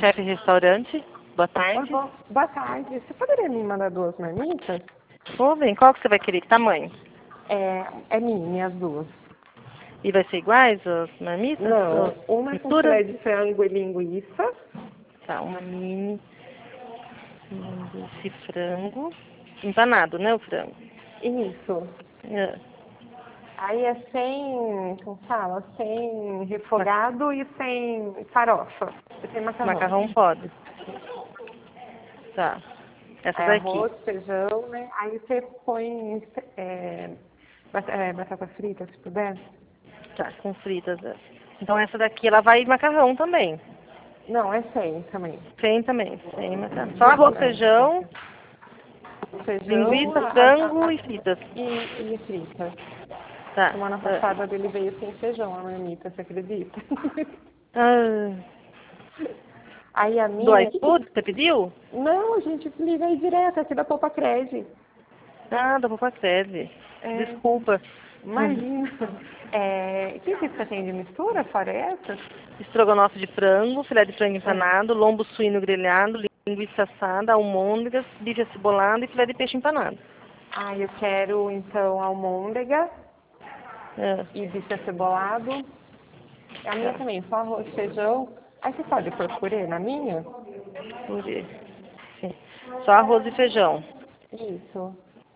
chefe restaurante. Boa Oi, tarde. boa tarde. Você poderia me mandar 2 marmitas? Ô, bem, qual que você vai querer? Que tamanho? É mini, as 2. E vai ser iguais as marmitas? Não, Ou uma com mistura? filé de frango e linguiça. Tá, uma mini linguiça e frango. Empanado, né, o frango? Isso. É. Aí é sem, como fala? Sem refogado e sem farofa. E sem macarrão. Macarrão pode. Tá. Essa Aí daqui. arroz, feijão, né? Aí você põe batata frita, se puder. Tá, com fritas. É. Então essa daqui, ela vai macarrão também. Não, é sem também. Sem também, sem macarrão. Só arroz, feijão, Feijão linguiça, frango e fritas. e frita. Tá. Semana É. passada dele veio sem feijão, a marmita, você acredita? Ah, Aí a do minha. iFood, você pediu? Não, a gente liga aí direto, aqui da Poupa Crede. Ah, da Popa Creve. É, Desculpa. imagina. Que tipo você tem de mistura, fora essa? Estrogonofe de frango, filé de frango empanado, lombo suíno grelhado, linguiça assada, almôndegas, bife acebolado e filé de peixe empanado. Ah, eu quero então almôndega É, e bife acebolado. A minha tá. também, só arroz, feijão. Aí você pode pôr purê na minha? Purê. Sim. Só arroz e feijão. Isso.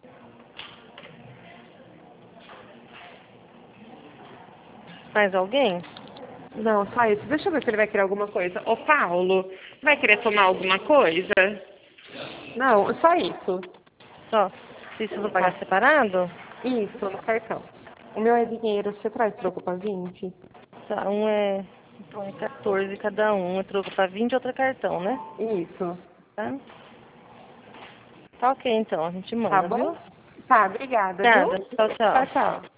Mais alguém? Não, só isso. Deixa eu ver se ele vai querer alguma coisa. Ô, Paulo, vai querer tomar alguma coisa? Não, só isso. Só. Se você for pagar Tá. separado? Isso, no cartão. O meu é dinheiro, você traz troco pra 20? Tá, então é 14 cada um. É troco pra 20 e outra cartão, né? Isso. Tá? Tá ok, então. A gente Tá manda, bom? viu? Tá, obrigada, viu? Obrigada. Tchau, Tchau, tchau. tchau.